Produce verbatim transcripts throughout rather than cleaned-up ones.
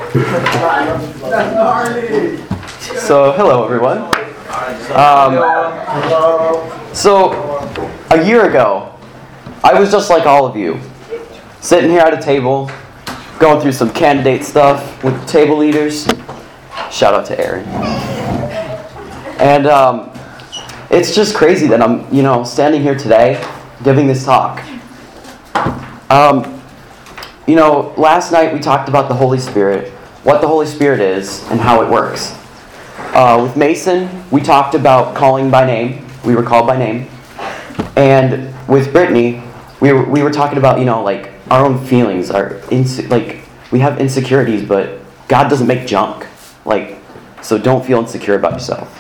So, hello everyone. Um, so, a year ago, I was just like all of you, sitting here at a table, going through some candidate stuff with table leaders. Shout out to Aaron. And um, it's just crazy that I'm, you know, standing here today giving this talk. Um, you know, last night we talked about the Holy Spirit, what the Holy Spirit is, and how it works. Uh, with Mason, we talked about calling by name. We were called by name. And with Brittany, we were, we were talking about, you know, like our own feelings, our inse- like we have insecurities, but God doesn't make junk. Like, so don't feel insecure about yourself.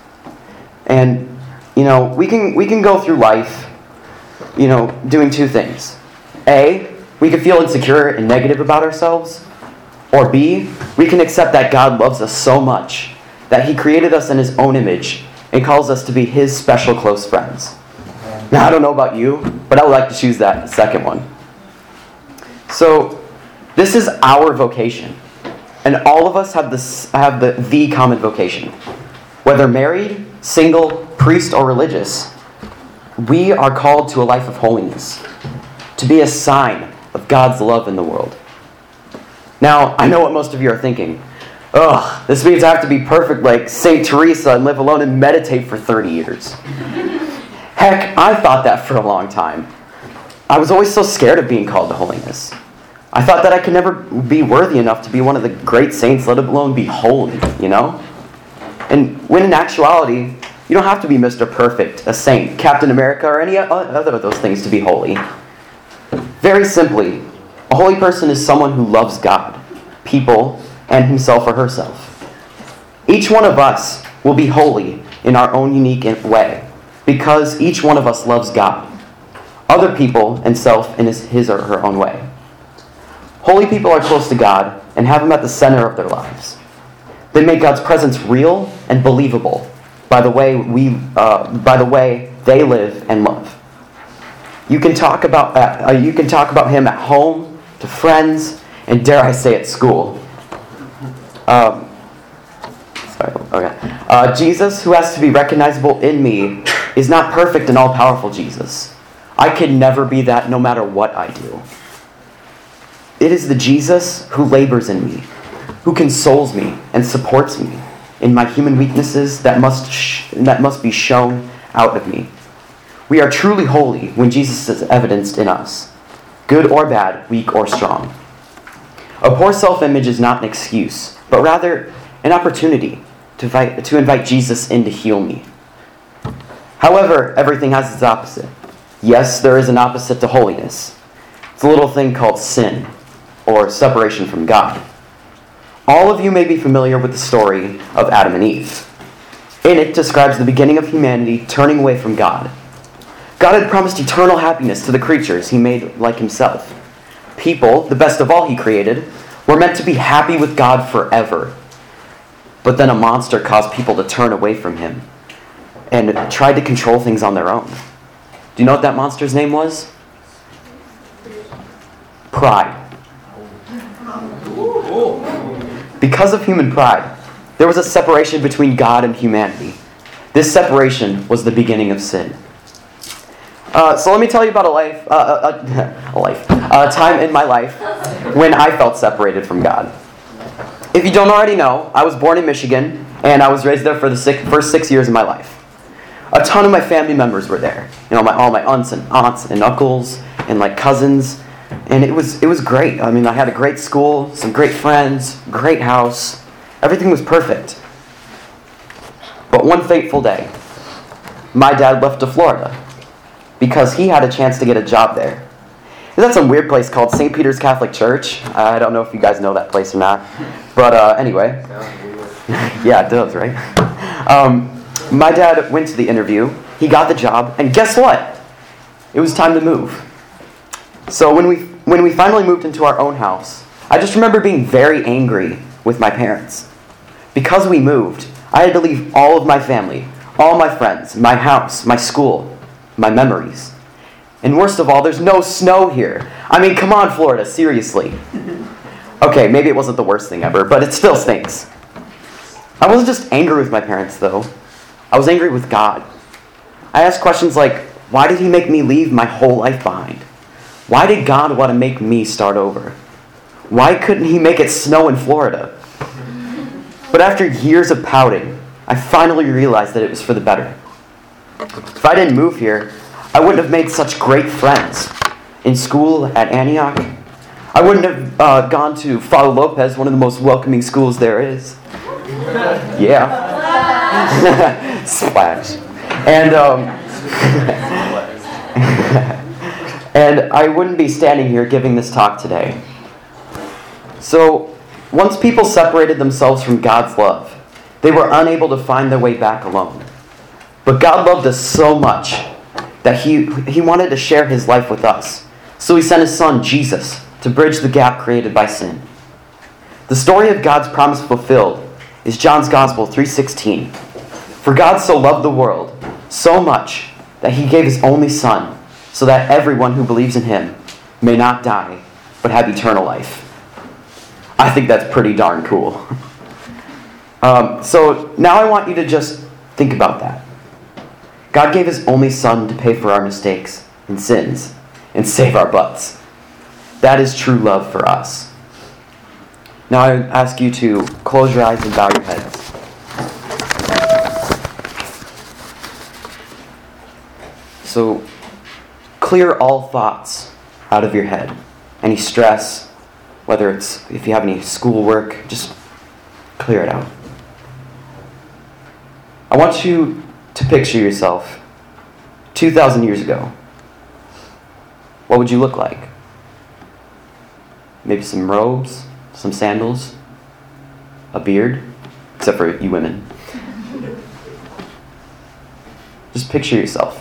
And you know, we can we can go through life, you know, doing two things. A, we can feel insecure and negative about ourselves. Or B, we can accept that God loves us so much that He created us in His own image and calls us to be His special close friends. Now, I don't know about you, but I would like to choose that second one. So, this is our vocation. And all of us have this have the, the common vocation. Whether married, single, priest, or religious, we are called to a life of holiness, to be a sign of God's love in the world. Now, I know what most of you are thinking. Ugh, this means I have to be perfect like Saint Teresa and live alone and meditate for thirty years. Heck, I thought that for a long time. I was always so scared of being called to holiness. I thought that I could never be worthy enough to be one of the great saints, let alone be holy, you know? And when in actuality, you don't have to be Mister Perfect, a saint, Captain America, or any other of those things to be holy. Very simply, a holy person is someone who loves God, people, and himself or herself. Each one of us will be holy in our own unique way, because each one of us loves God, other people, and self in his, his or her own way. Holy people are close to God and have Him at the center of their lives. They make God's presence real and believable by the way we, uh, by the way they live and love. You can talk about uh, you can talk about Him at home, to friends, and dare I say at school. Um, sorry, okay. Uh, Jesus, who has to be recognizable in me, is not perfect and all-powerful Jesus. I can never be that no matter what I do. It is the Jesus who labors in me, who consoles me and supports me in my human weaknesses that must sh- that must be shown out of me. We are truly holy when Jesus is evidenced in us, good or bad, weak or strong. A poor self-image is not an excuse, but rather an opportunity to invite, to invite Jesus in to heal me. However, everything has its opposite. Yes, there is an opposite to holiness. It's a little thing called sin, or separation from God. All of you may be familiar with the story of Adam and Eve. In it describes the beginning of humanity turning away from God. God had promised eternal happiness to the creatures He made like Himself. People, the best of all He created, were meant to be happy with God forever. But then a monster caused people to turn away from Him and tried to control things on their own. Do you know what that monster's name was? Pride. Because of human pride, there was a separation between God and humanity. This separation was the beginning of sin. Uh, so let me tell you about a life, uh, a, a life, a time in my life when I felt separated from God. If you don't already know, I was born in Michigan, and I was raised there for the six, first six years of my life. A ton of my family members were there. You know, my all my aunts and aunts and uncles and like cousins. And it was it was great. I mean, I had a great school, some great friends, great house. Everything was perfect. But one fateful day, my dad left to Florida because he had a chance to get a job there. Is that some weird place called Saint Peter's Catholic Church? I don't know if you guys know that place or not. But uh, anyway. Yeah, it does, right? Um, my dad went to the interview. He got the job. And guess what? It was time to move. So when we when we finally moved into our own house, I just remember being very angry with my parents. Because we moved, I had to leave all of my family, all my friends, my house, my school, my memories. And worst of all, there's no snow here. I mean, come on, Florida, seriously. Okay, maybe it wasn't the worst thing ever, but it still stinks. I wasn't just angry with my parents, though. I was angry with God. I asked questions like, why did he make me leave my whole life behind? Why did God want to make me start over? Why couldn't he make it snow in Florida? But after years of pouting, I finally realized that it was for the better. If I didn't move here, I wouldn't have made such great friends. In school at Antioch, I wouldn't have uh, gone to Father Lopez, one of the most welcoming schools there is. Yeah. Splash. And, um, and I wouldn't be standing here giving this talk today. So, once people separated themselves from God's love, they were unable to find their way back alone. But God loved us so much that he, he wanted to share his life with us. So he sent his son, Jesus, to bridge the gap created by sin. The story of God's promise fulfilled is John's Gospel three sixteen. For God so loved the world so much that he gave his only Son, so that everyone who believes in him may not die, but have eternal life. I think that's pretty darn cool. um, so now I want you to just think about that. God gave his only Son to pay for our mistakes and sins and save our butts. That is true love for us. Now I ask you to close your eyes and bow your heads. So clear all thoughts out of your head. Any stress, whether it's if you have any schoolwork, just clear it out. I want you to picture yourself two thousand years ago. What would you look like? Maybe some robes, some sandals, a beard, except for you women. Just picture yourself.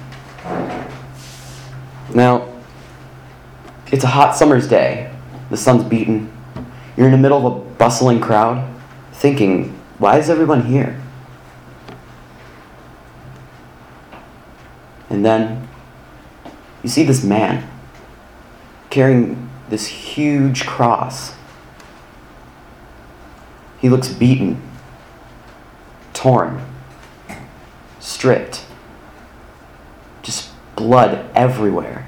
Now, it's a hot summer's day. The sun's beaten. You're in the middle of a bustling crowd, thinking, why is everyone here? And then you see this man carrying this huge cross. He looks beaten, torn, stripped, just blood everywhere.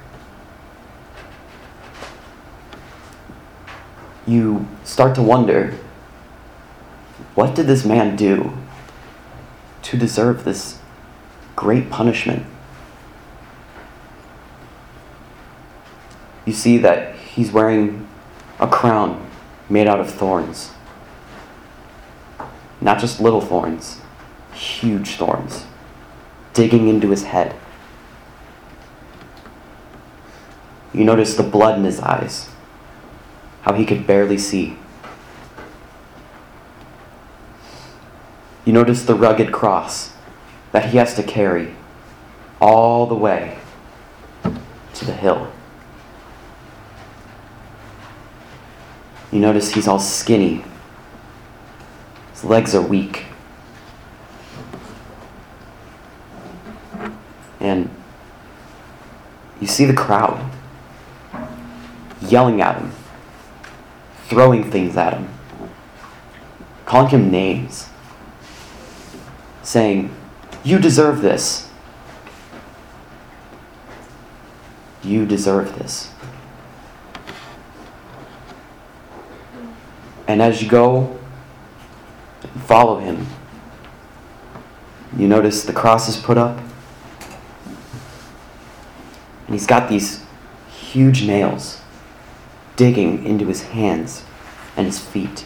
You start to wonder, what did this man do to deserve this great punishment? You see that he's wearing a crown made out of thorns. Not just little thorns, huge thorns, digging into his head. You notice the blood in his eyes, how he could barely see. You notice the rugged cross that he has to carry all the way to the hill. You notice he's all skinny. His legs are weak. And you see the crowd yelling at him, throwing things at him, calling him names, saying, "You deserve this. You deserve this." And as you go and follow him, you notice the cross is put up, and he's got these huge nails digging into his hands and his feet.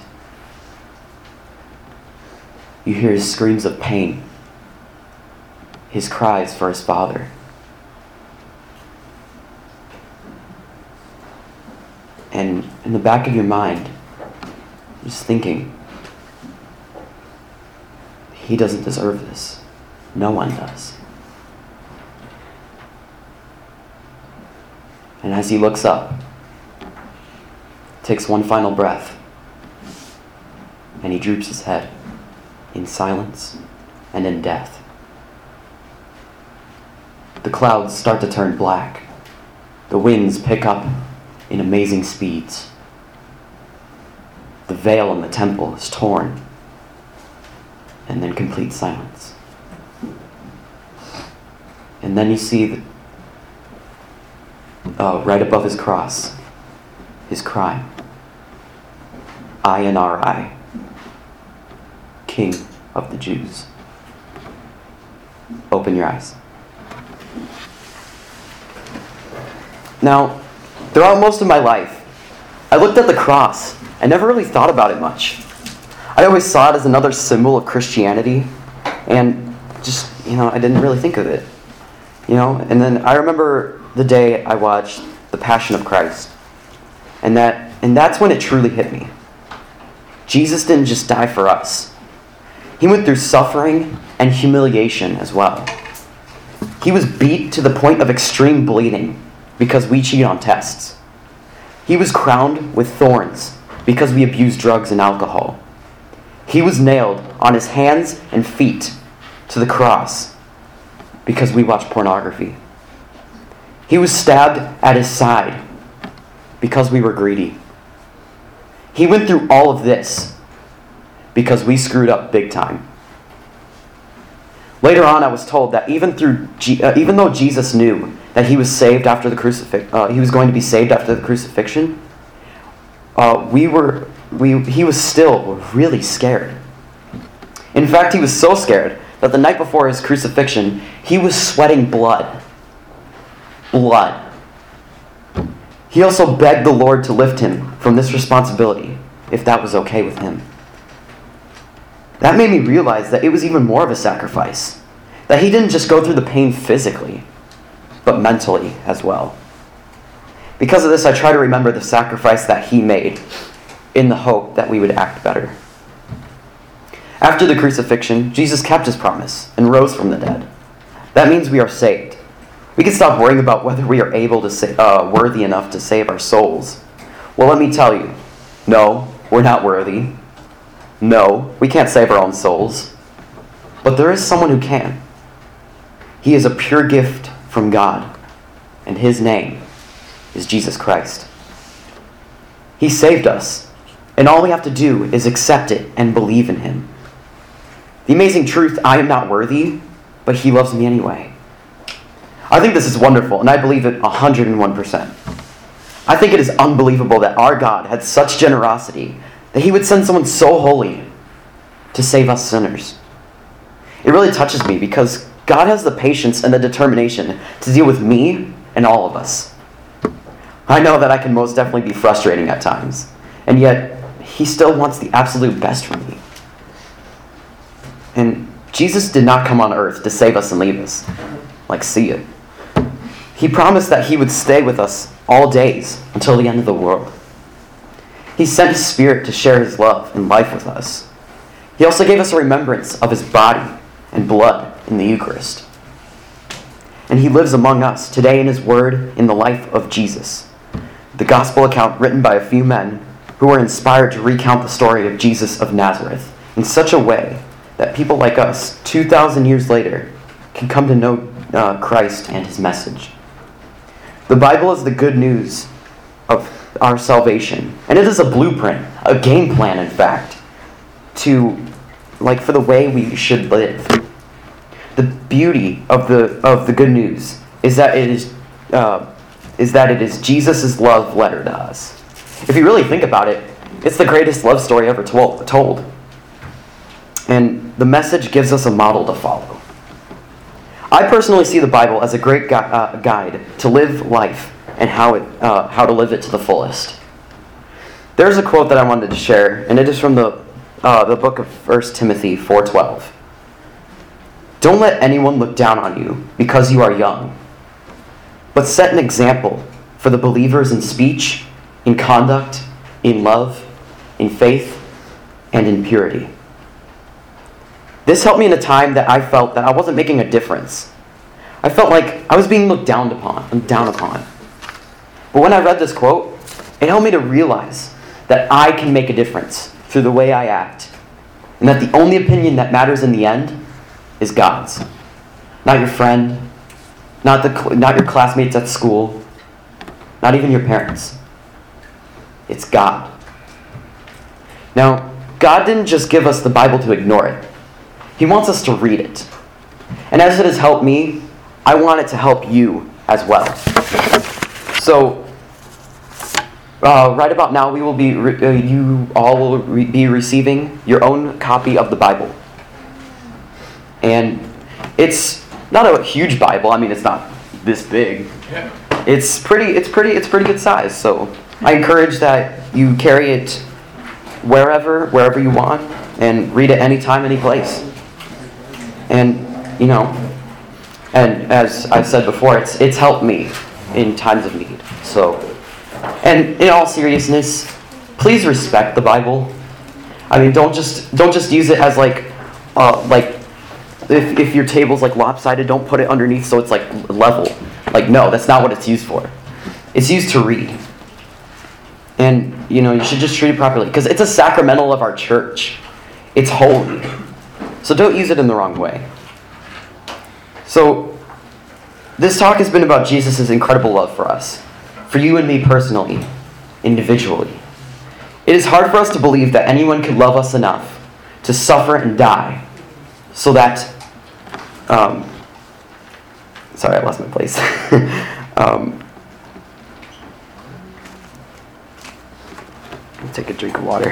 You hear his screams of pain, his cries for his father. And in the back of your mind, just thinking, he doesn't deserve this. No one does. And as he looks up, takes one final breath, and he droops his head in silence and in death. The clouds start to turn black. The winds pick up in amazing speeds. the veil in the temple is torn, and then complete silence. And then you see, the, uh, right above his cross, his cry, I N R I, King of the Jews. Open your eyes. Now, throughout most of my life, I looked at the cross and never really thought about it much. I always saw it as another symbol of Christianity, and just, you know, I didn't really think of it. You know, and then I remember the day I watched The Passion of Christ, and that and that's when it truly hit me. Jesus didn't just die for us. He went through suffering and humiliation as well. He was beat to the point of extreme bleeding because we cheat on tests. He was crowned with thorns because we abused drugs and alcohol. He was nailed on his hands and feet to the cross because we watched pornography. He was stabbed at his side because we were greedy. He went through all of this because we screwed up big time. Later on, I was told that even through, G- uh, even though Jesus knew that he was saved after the crucifix, uh, he was going to be saved after the crucifixion, uh, we were, we, he was still really scared. In fact, he was so scared that the night before his crucifixion, he was sweating blood. Blood. He also begged the Lord to lift him from this responsibility, if that was okay with him. That made me realize that it was even more of a sacrifice. That he didn't just go through the pain physically, but mentally as well. Because of this, I try to remember the sacrifice that he made in the hope that we would act better. After the crucifixion, Jesus kept his promise and rose from the dead. That means we are saved. We can stop worrying about whether we are able to sa- uh, worthy enough to save our souls. Well, let me tell you, no, we're not worthy. No, we can't save our own souls. But there is someone who can. He is a pure gift from God, and his name is Jesus Christ. He saved us, and all we have to do is accept it and believe in him. The amazing truth, I am not worthy, but he loves me anyway. I think this is wonderful, and I believe it one hundred one percent. I think it is unbelievable that our God had such generosity that he would send someone so holy to save us sinners. It really touches me because God has the patience and the determination to deal with me and all of us. I know that I can most definitely be frustrating at times, and yet he still wants the absolute best for me. And Jesus did not come on earth to save us and leave us. Like, see it. He promised that he would stay with us all days until the end of the world. He sent his Spirit to share his love and life with us. He also gave us a remembrance of his body and blood in the Eucharist. And he lives among us today in his word in the life of Jesus. The gospel account written by a few men who were inspired to recount the story of Jesus of Nazareth in such a way that people like us, two thousand years later, can come to know uh, Christ and his message. The Bible is the good news of our salvation, and it is a blueprint, a game plan, in fact, to, like, for the way we should live. The beauty of the of the good news is that it is uh, is that it is Jesus' love letter to us. If you really think about it, it's the greatest love story ever told. And the message gives us a model to follow. I personally see the Bible as a great gu- uh, guide to live life and how it uh, how to live it to the fullest. There's a quote that I wanted to share, and it is from the uh, the book of First Timothy four twelve. Don't let anyone look down on you because you are young, but set an example for the believers in speech, in conduct, in love, in faith, and in purity. This helped me in a time that I felt that I wasn't making a difference. I felt like I was being looked down upon, down upon. But when I read this quote, it helped me to realize that I can make a difference through the way I act, and that the only opinion that matters in the end is God's. Not your friend, not the not your classmates at school, not even your parents. It's God. Now, God didn't just give us the Bible to ignore it. He wants us to read it. And as it has helped me, I want it to help you as well. So, uh, right about now, we will be re- uh, you all will re- be receiving your own copy of the Bible. And it's not a huge Bible. I mean, it's not this big. It's pretty. It's pretty. It's pretty good size. So I encourage that you carry it wherever, wherever you want, and read it anytime, any place. And you know, and as I've said before, it's it's helped me in times of need. So, and in all seriousness, please respect the Bible. I mean, don't just don't just use it as like, uh, like. If, if your table's like lopsided, don't put it underneath so it's like level. Like, no, that's not what it's used for. It's used to read. And, you know, you should just treat it properly. Because it's a sacramental of our church. It's holy. So don't use it in the wrong way. So, this talk has been about Jesus' incredible love for us. For you and me personally. Individually. It is hard for us to believe that anyone could love us enough to suffer and die so that Um, sorry, I lost my place. um, I'll take a drink of water.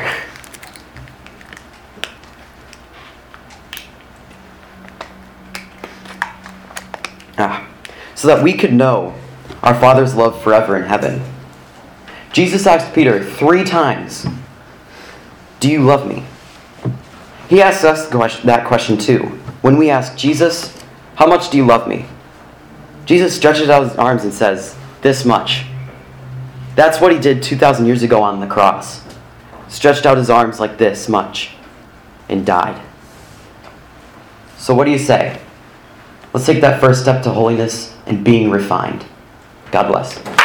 Ah, so that we could know our Father's love forever in heaven. Jesus asked Peter three times, "Do you love me?" He asks us that question too. When we ask, "Jesus, how much do you love me?" Jesus stretches out his arms and says, "This much." That's what he did two thousand years ago on the cross. Stretched out his arms like this much and died. So what do you say? Let's take that first step to holiness and being refined. God bless.